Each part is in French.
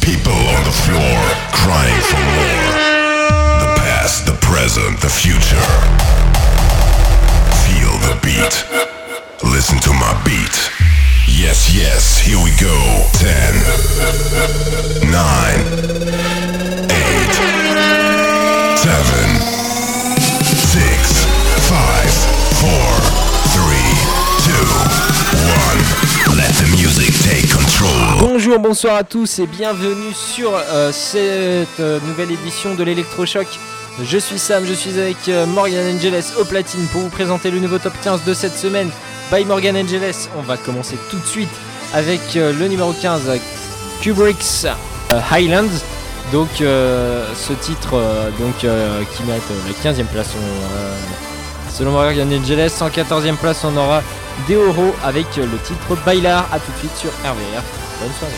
People on the floor, crying for more. The past, the present, the future. Feel the beat. Listen to my beat. Yes, yes, here we go. 10, 9, 8, 7, 6, 5, 4, 3, 2, 1. Let the music take control. Bonjour, bonsoir à tous et bienvenue sur cette nouvelle édition de l'Electrochoc. Je suis Sam, je suis avec Morgan Angeles au platine pour vous présenter le nouveau top 15 de cette semaine by Morgan Angeles. On va commencer tout de suite avec le numéro 15, Kubrick's Highlands. Donc ce titre qui met la 15e place selon Morgan Angeles. En 14e place on aura Deoro avec le titre Bailar. A tout de suite sur RVR. Bonne soirée.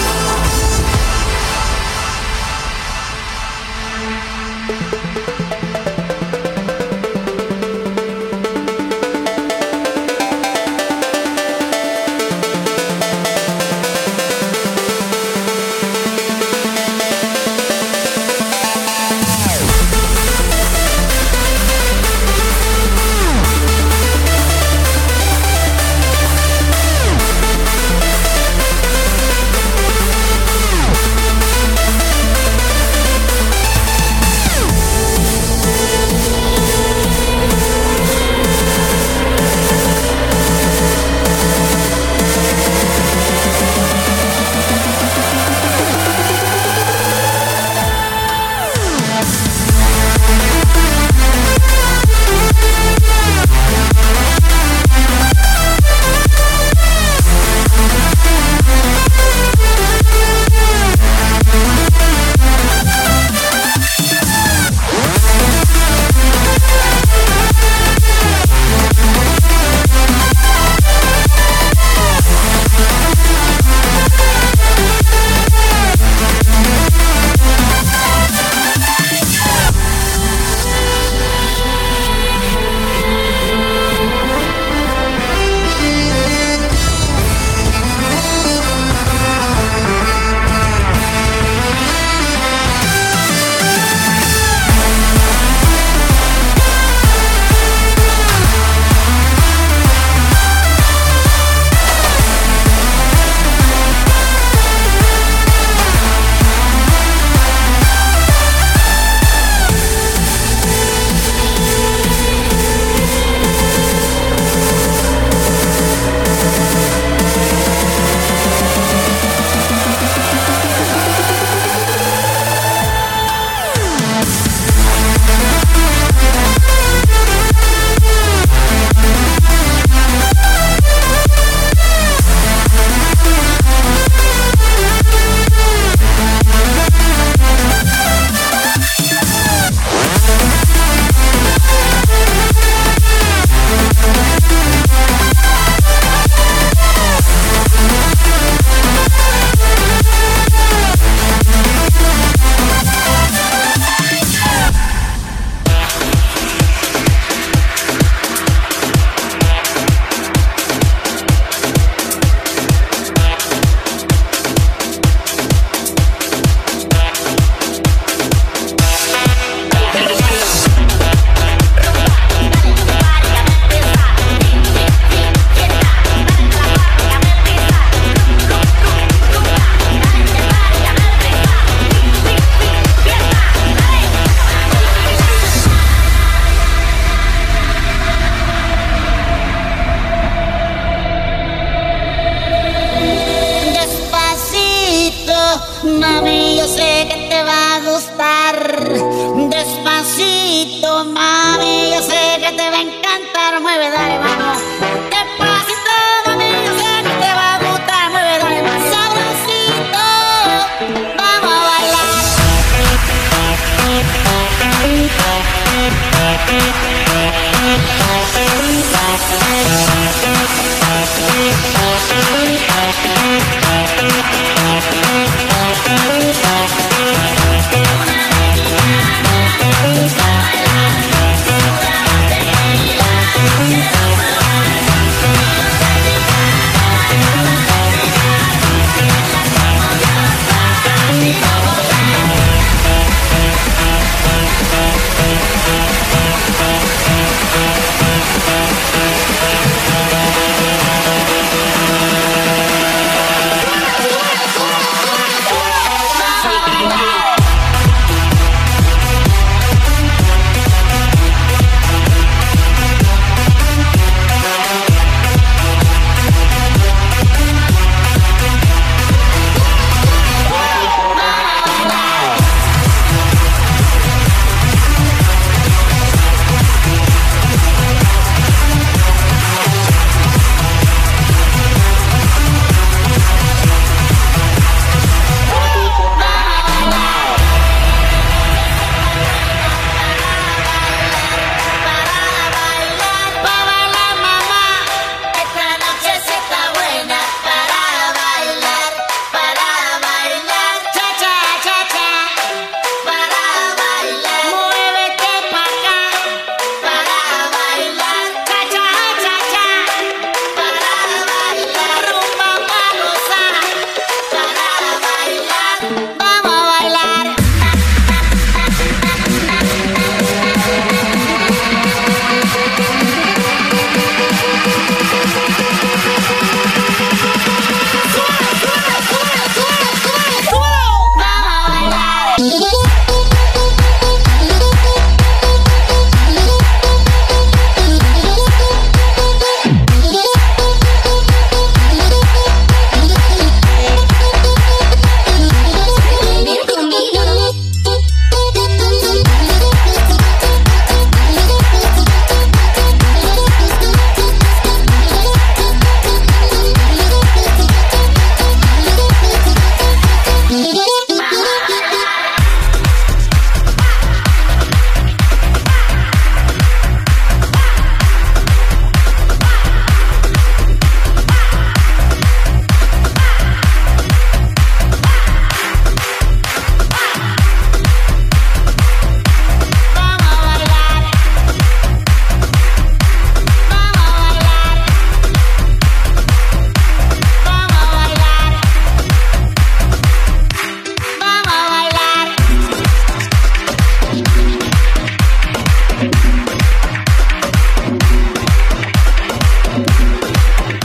Mami, yo sé que te va a gustar. Despacito, mami, yo sé que te va a encantar. Mueve, dale, vamos. Despacito, mami, yo sé que te va a gustar. Mueve, dale, más sabrosito. Vamos a bailar.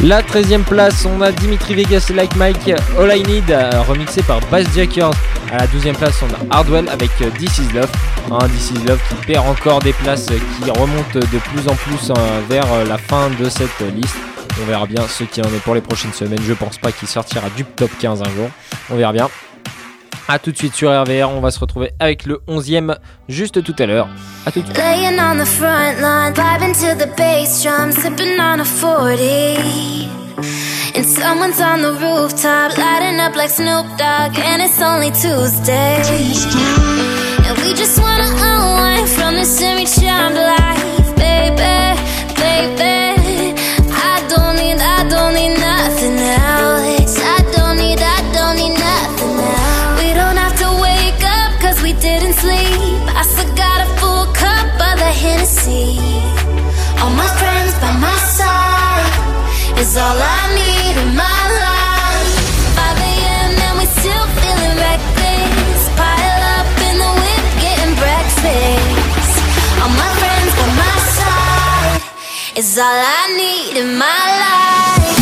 La 13e place, on a Dimitri Vegas et Like Mike, All I Need, remixé par Bass Jackers. À la 12e place, on a Hardwell avec This Is Love. This Is Love qui perd encore des places, qui remonte de plus en plus vers la fin de cette liste. On verra bien ce qu'il en est pour les prochaines semaines. Je pense pas qu'il sortira du top 15 un jour. On verra bien. A tout de suite sur RVR, on va se retrouver avec le 11e juste tout à l'heure. A tout de suite. Laying on the front line, vibing to the bass drum, sipping on a 40. And someone's on the rooftop, lighting up like Snoop Dogg, and it's only Tuesday. And we just wanna unwind from this semi-charmed life, baby, baby. I don't need nothing else. I don't need nothing else. We don't have to wake up cause we didn't sleep. I still got a full cup of the Hennessy. All my friends by my side is all I need in my life. 5 a.m. and we still feeling reckless. Pile up in the whip, getting breakfast. All my friends by my side is all I need in my life.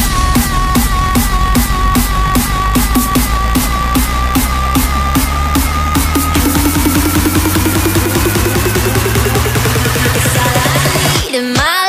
It's all I need in my life.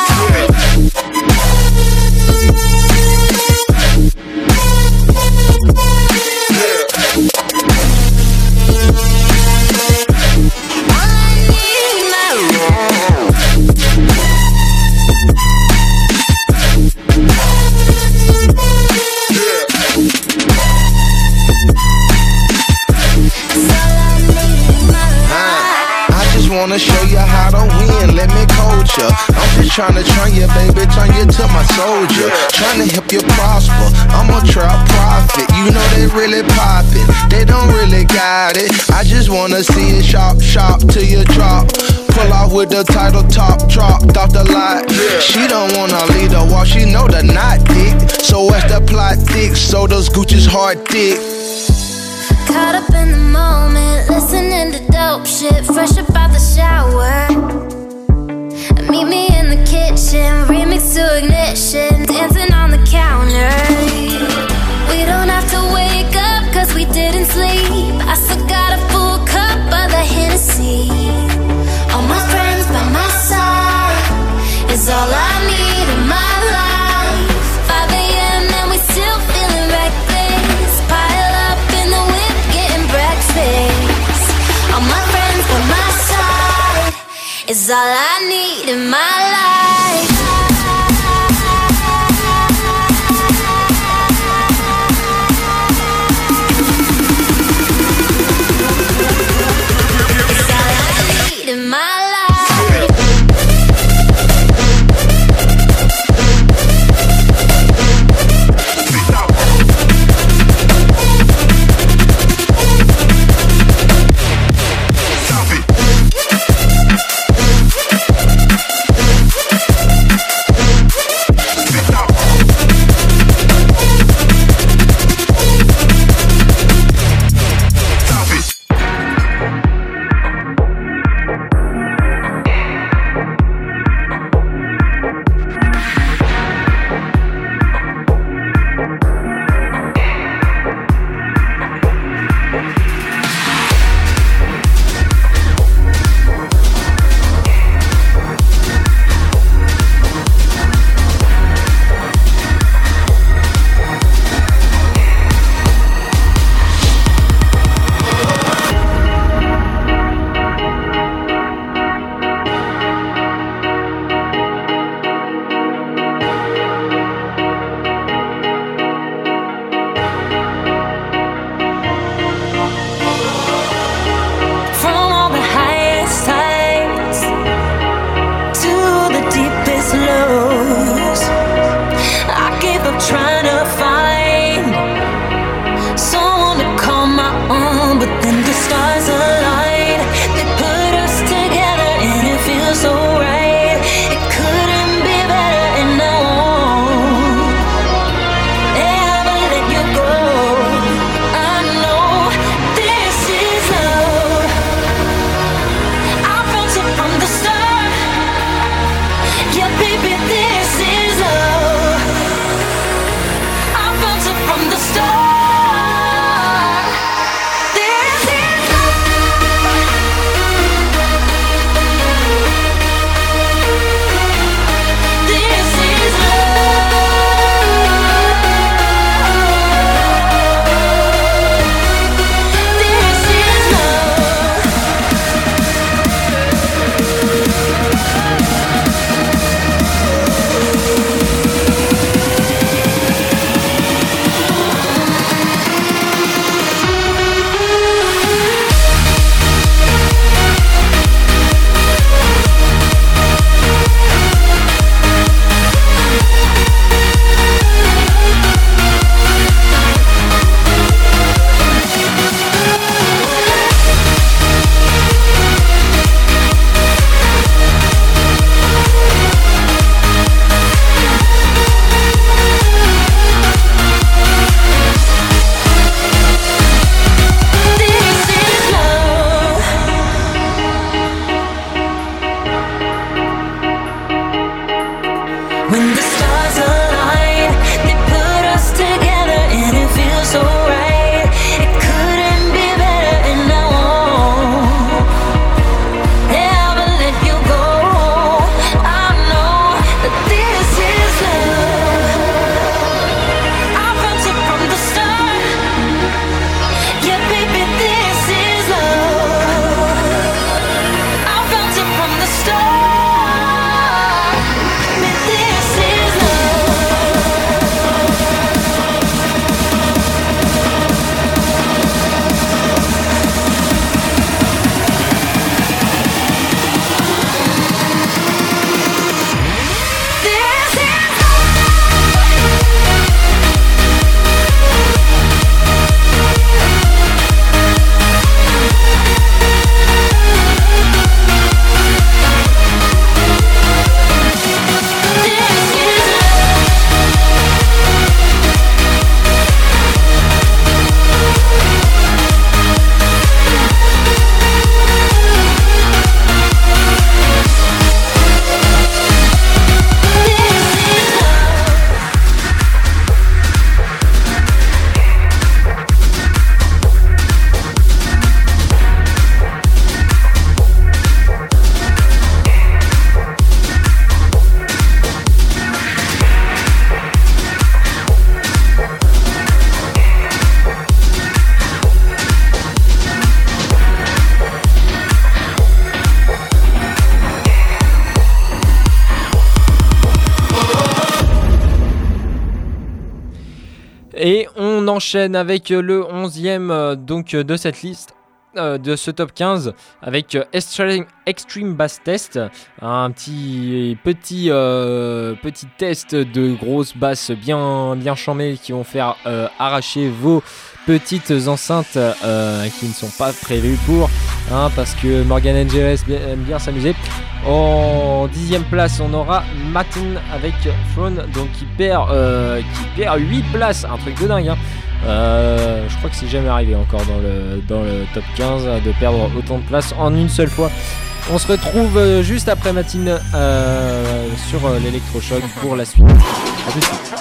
Wanna show you how to win, let me coach ya. I'm just tryna turn you, baby, turn you to my soldier. Tryna help you prosper, I'm a trap prophet. You know they really pop it, they don't really got it. I just wanna see it shop till you drop. Pull off with the title top, dropped off the lot. She don't wanna lead the walk, she know the knot thick. So what's the plot thick, so those Gucci's hard thick. Caught up in the moment, listening to dope shit, fresh up out the shower. Meet me in the kitchen, remix to ignition, dancing on the counter. We don't have to wake up cause we didn't sleep. I still got a full cup of the Hennessy. All my friends by my side is all I need in my life. 5 a.m. and we still feeling reckless. Pile up in the whip, getting breakfast. All my friends by my side is all I need in my life. It's all I need in my life. Et on enchaîne avec le 11e donc, de cette liste. De ce top 15 avec Extreme Bass Test, un petit test de grosses basses bien chambées qui vont faire arracher vos petites enceintes qui ne sont pas prévues pour, parce que Morgan Angeles aime bien s'amuser. En 10e place, on aura Matten avec Throne, donc qui perd 8 places, un truc de dingue. Je crois que c'est jamais arrivé encore dans le top 15 de perdre autant de places en une seule fois. On se retrouve juste après Matin sur l'électrochoc pour la suite. A tout de suite.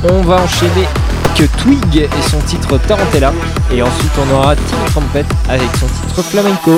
on va enchaîner que Twig et son titre Tarantella. Et ensuite, on aura Tim Trumpet avec son titre Flamenco.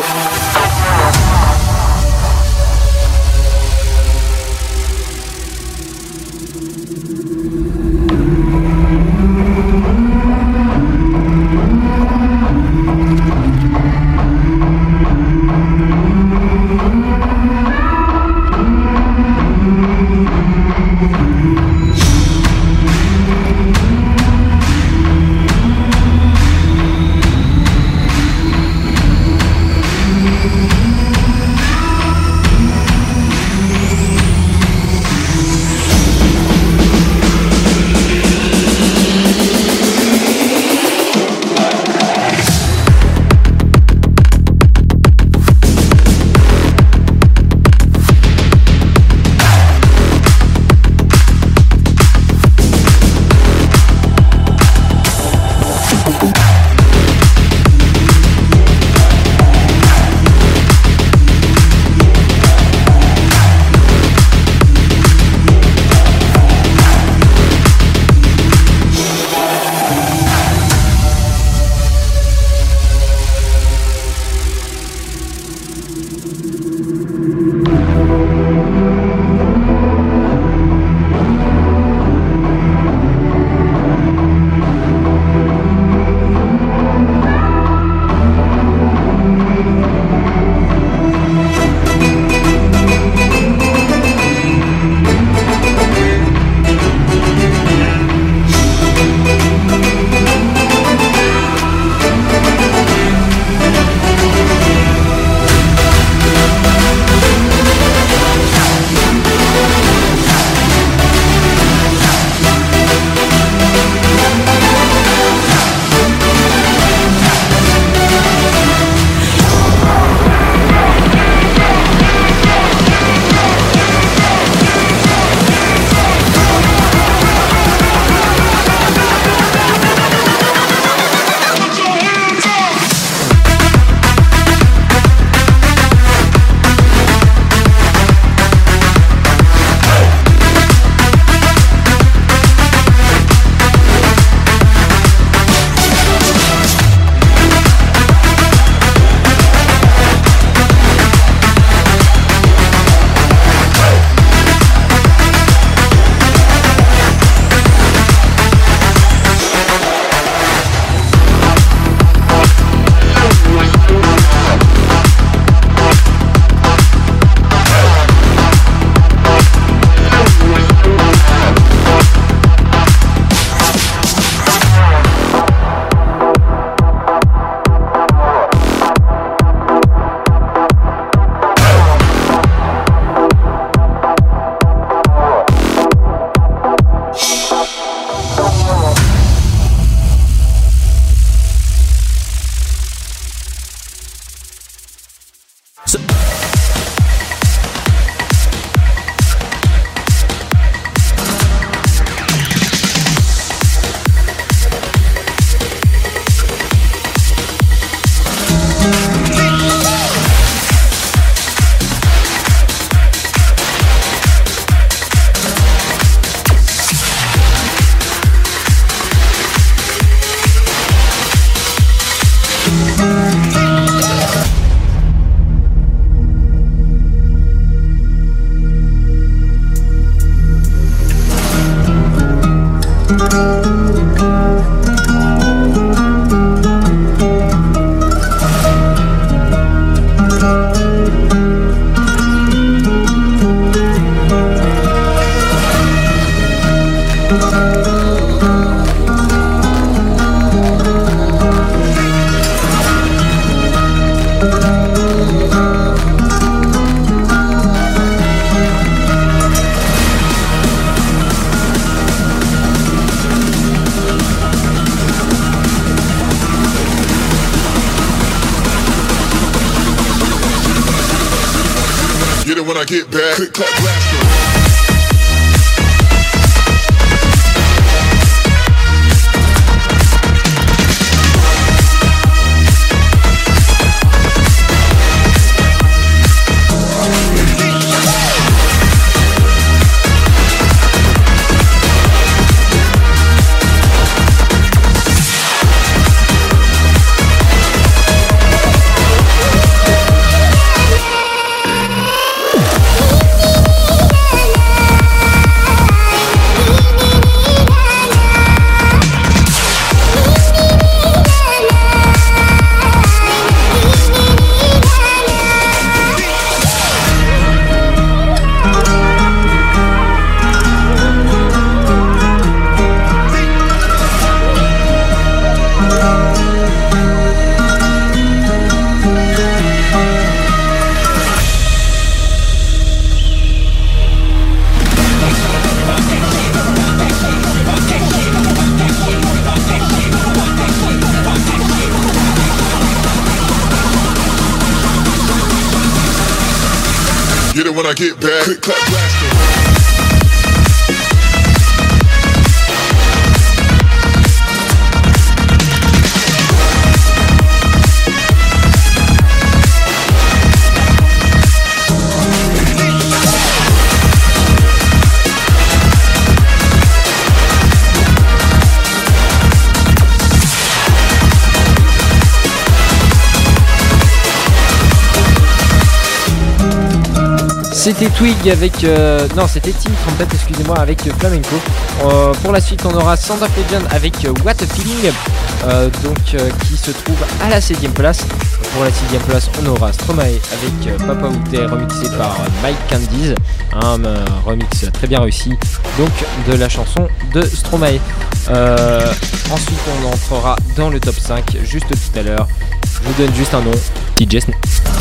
when I get back. Click, clap, blaster. Get it when I get back. Quick clap blaster. C'était Twig avec... non, c'était Team Trumpet, excusez-moi, avec Flamenco. Pour la suite, on aura Sound of Legend avec What a Feeling, qui se trouve à la 7ème place. Pour la 6ème place, on aura Stromae avec Papa Outé, remixé par Mike Candies. Un remix très bien réussi, donc de la chanson de Stromae. Ensuite, on entrera dans le top 5, juste tout à l'heure. Je vous donne juste un nom, DJ Snake.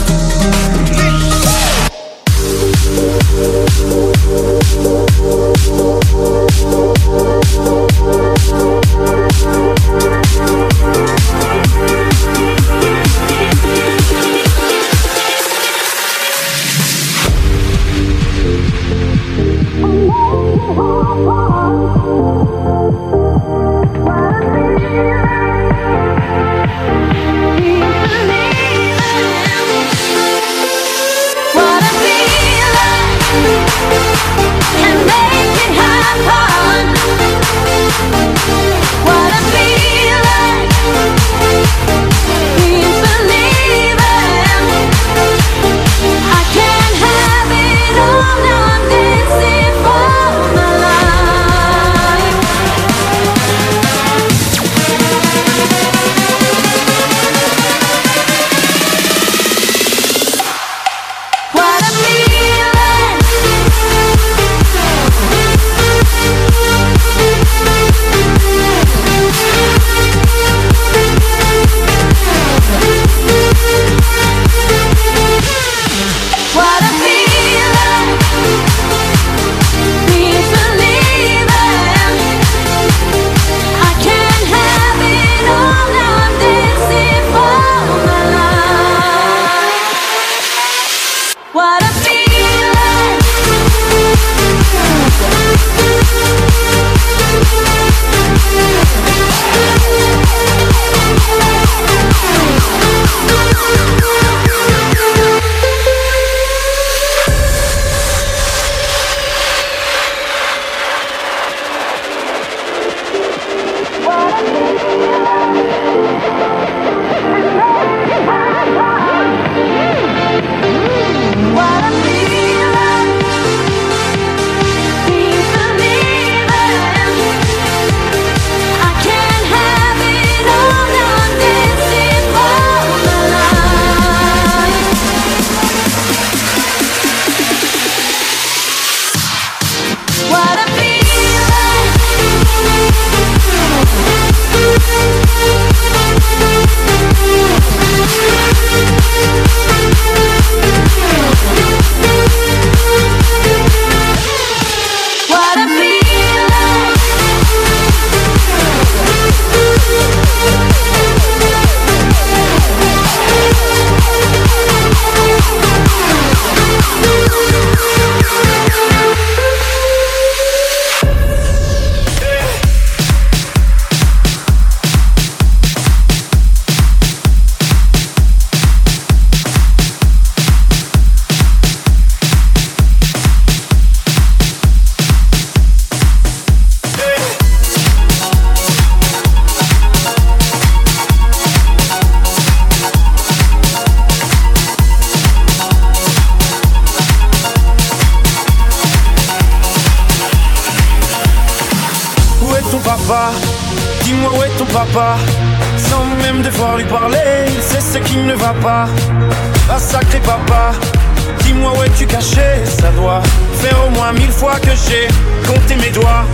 Dis-moi où est ton papa, sans même devoir lui parler, c'est ce qui ne va pas. Ah sacré papa, dis-moi où es-tu caché, ça doit faire au moins 1000 fois que j'ai compté mes doigts.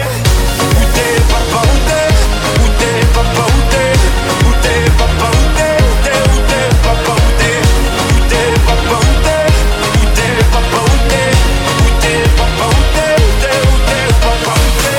Où t'es papa, où t'es? Où t'es papa, où t'es? Où t'es papa, où t'es? Où t'es, où t'es papa, où t'es? Où t'es papa, où t'es? Où t'es papa, où t'es? Où t'es papa, où t'es? Où t'es, où t'es papa, où t'es?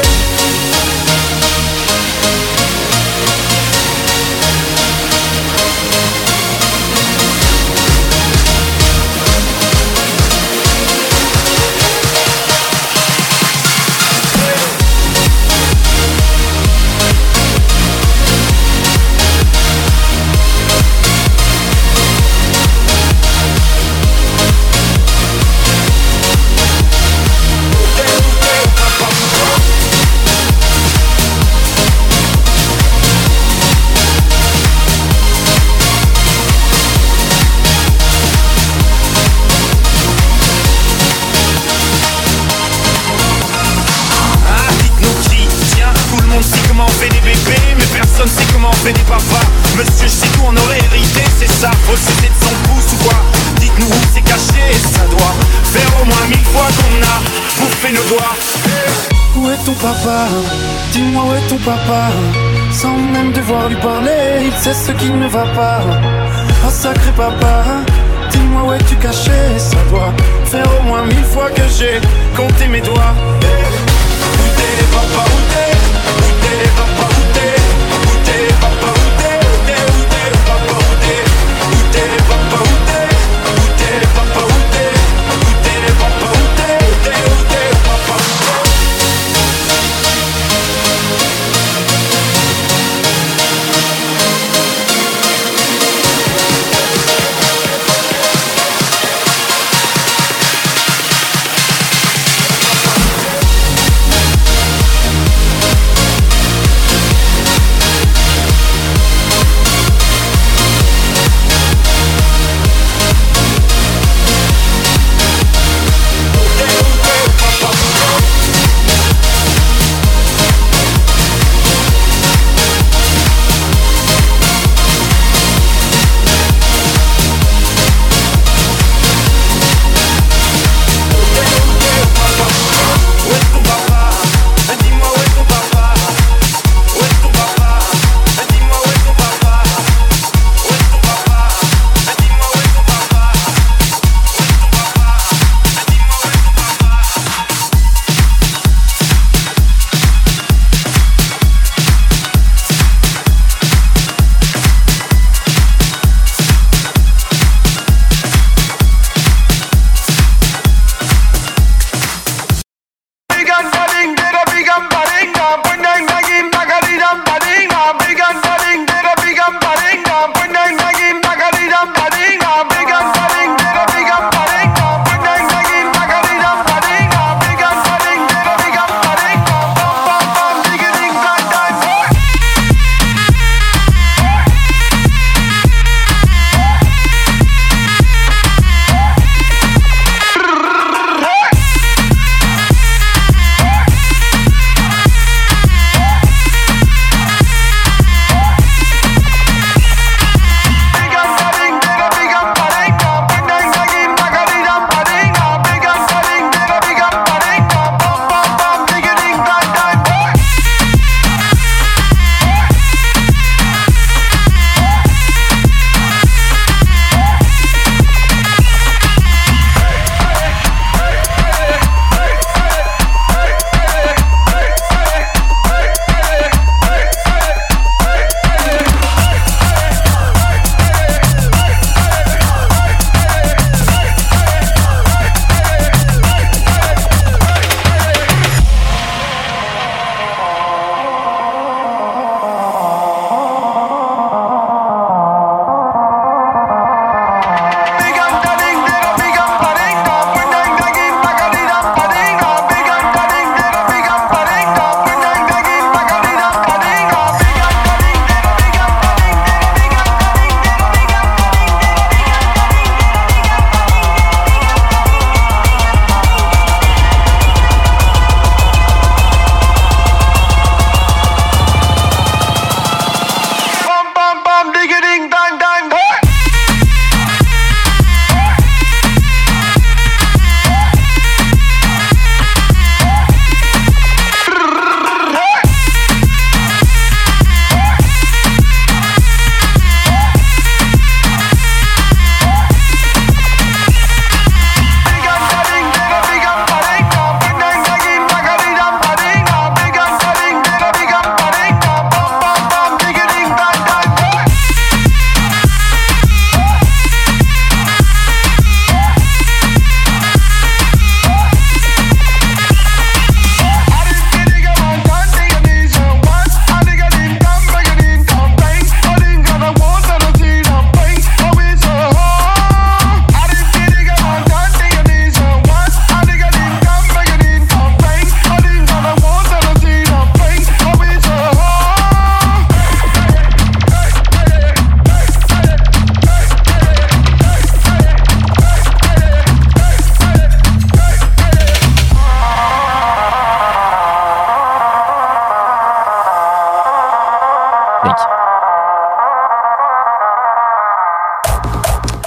doit. Où est ton papa? Dis-moi où est ton papa? Sans même devoir lui parler, il sait ce qui ne va pas. Oh sacré papa, dis-moi où es-tu caché? Ça doit faire au moins 1000 fois que j'ai compté mes doigts. Où t'es papa, où t'es? Où t'es papa, où t'es? Où t'es papa, où t'es? Où t'es, où t'es papa, où t'es? Où t'es papa, où t'es? Où t'es papa, où t'es? Où t'es papa, où t'es? Où t'es, où t'es papa, où t'es?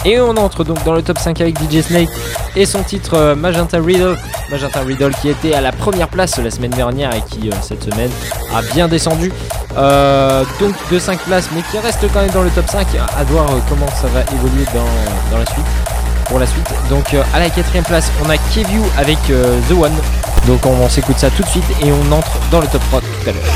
Et on entre donc dans le top 5 avec DJ Snake et son titre Magenta Riddle. Magenta Riddle qui était à la première place la semaine dernière et qui cette semaine a bien descendu. Donc de 5 places mais qui reste quand même dans le top 5. À voir comment ça va évoluer dans la suite. Pour la suite. Donc à la 4ème place on a Keview avec The One. Donc on s'écoute ça tout de suite et on entre dans le top 3 tout à l'heure.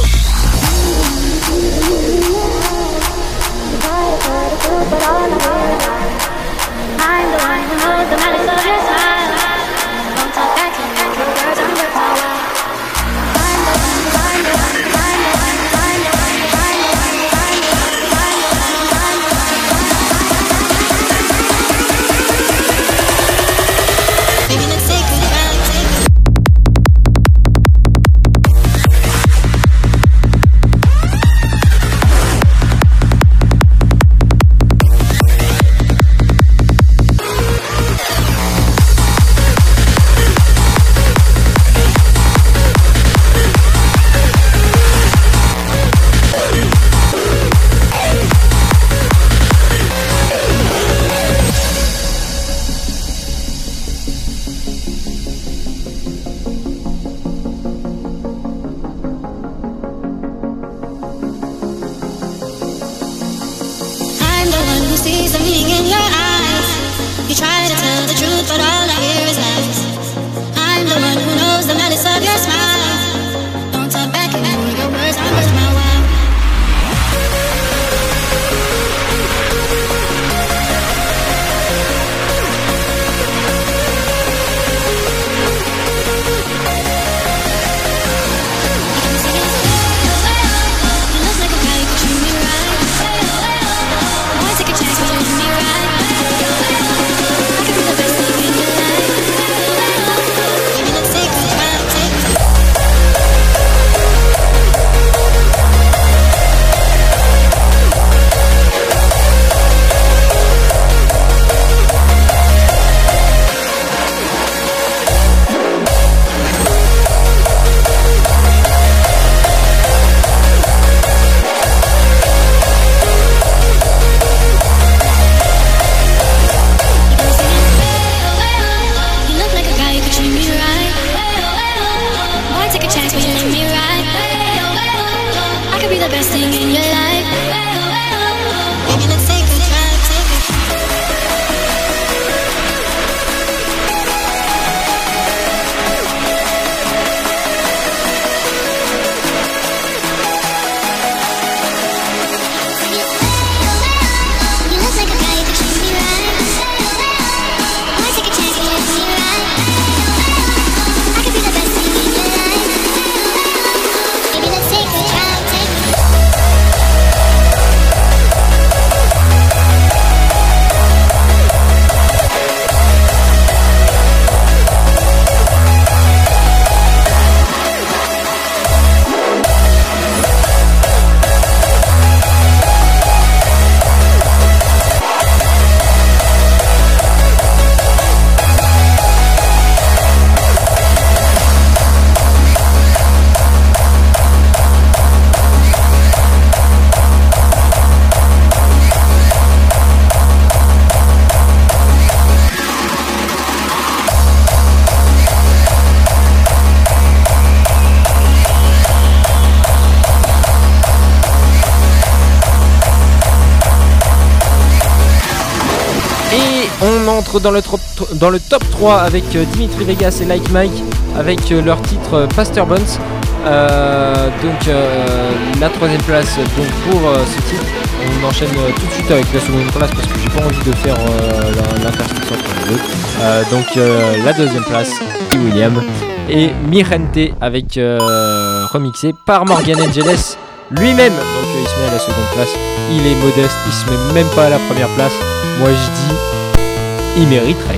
Dans le top 3 avec Dimitri Vegas et Like Mike avec leur titre Pastor Bones. Donc la 3ème place donc pour ce titre. On enchaîne tout de suite avec la 2ème place parce que j'ai pas envie de faire l'intersection entre les deux. Donc la 2ème place William et Mirente avec remixé par Morgan Angeles lui-même. Donc il se met à la 2ème place. Il est modeste, il se met même pas à la 1ère place. Moi je dis il mériterait.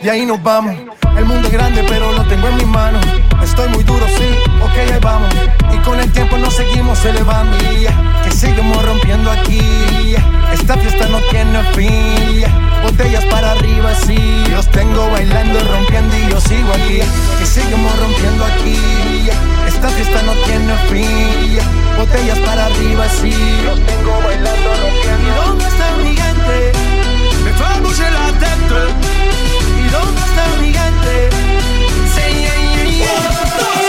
y ahí nos vamos. El mundo es grande pero lo tengo en mis manos. Estoy muy duro, sí, ok, ahí vamos. Y con el tiempo nos seguimos elevando, que seguimos rompiendo aquí. Esta fiesta no tiene fin, botellas para arriba, sí. Los tengo bailando, rompiendo y yo sigo aquí. Que seguimos rompiendo aquí. Esta fiesta no tiene fin, botellas para arriba, sí. Los tengo bailando, rompiendo. ¿Y dónde está mi gente? Me fait bouger la tête. ¿Y dónde está mi gente? Say yeah, yeah, yeah.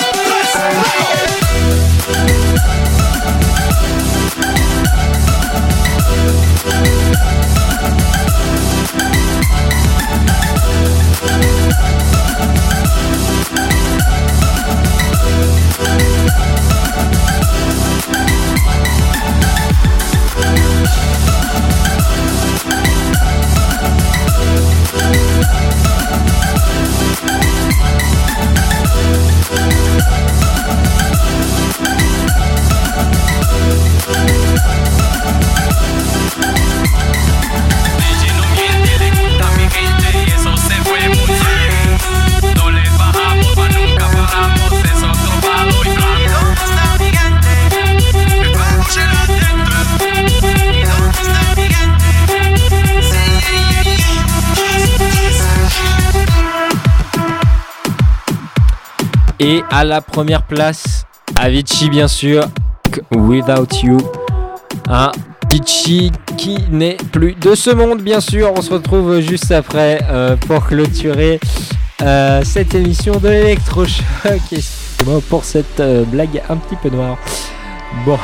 '. Et à la première place, Avicii bien sûr, Without You. Un Avicii qui n'est plus de ce monde bien sûr. On se retrouve juste après pour clôturer cette émission de l'électrochoc. Excusez-moi pour cette blague un petit peu noire. Bon.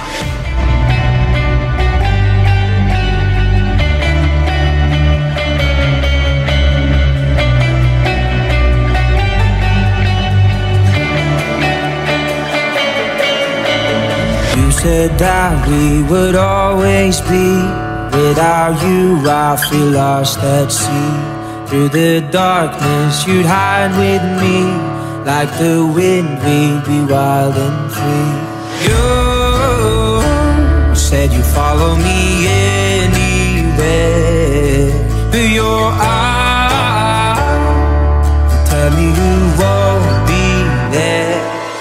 You said that we would always be. Without you, I feel lost at sea. Through the darkness, you'd hide with me. Like the wind, we'd be wild and free. You said you'd follow me anywhere. But your eyes tell me you won't be there.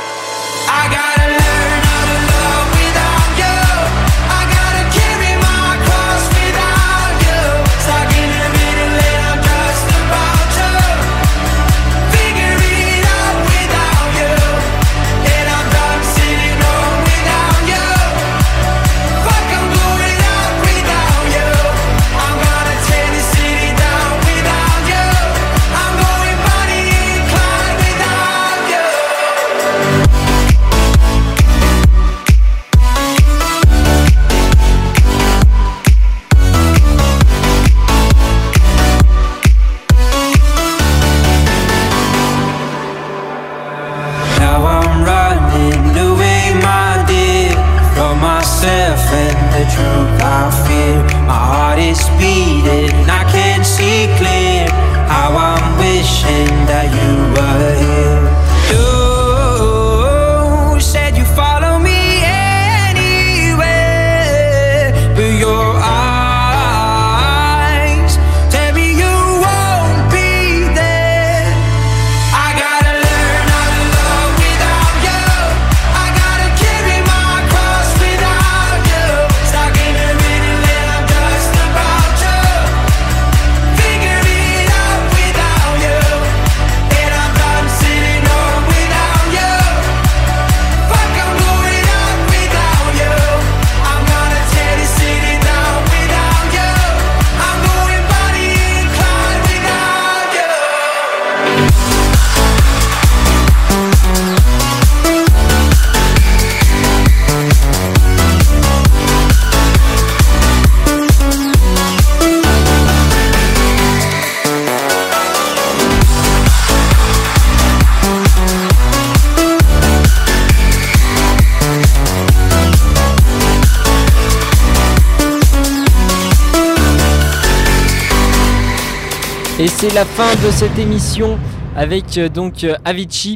Et c'est la fin de cette émission avec donc Avicii,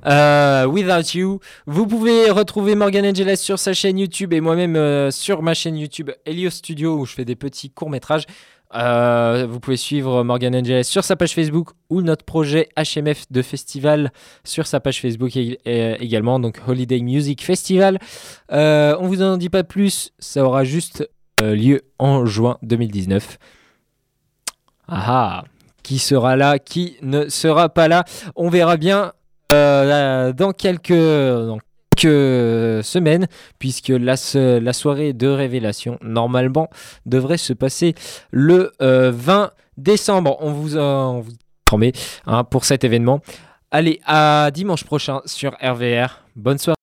Without You. Vous pouvez retrouver Morgan Angeles sur sa chaîne YouTube et moi-même sur ma chaîne YouTube Helios Studio où je fais des petits courts-métrages. Vous pouvez suivre Morgan Angeles sur sa page Facebook ou notre projet HMF de festival sur sa page Facebook également, donc Holiday Music Festival. On vous en dit pas plus, ça aura juste lieu en juin 2019. Qui sera là, qui ne sera pas là, on verra bien dans quelques semaines, puisque la soirée de révélation normalement devrait se passer le 20 décembre. On vous informe pour cet événement. Allez, à dimanche prochain sur RVR. Bonne soirée.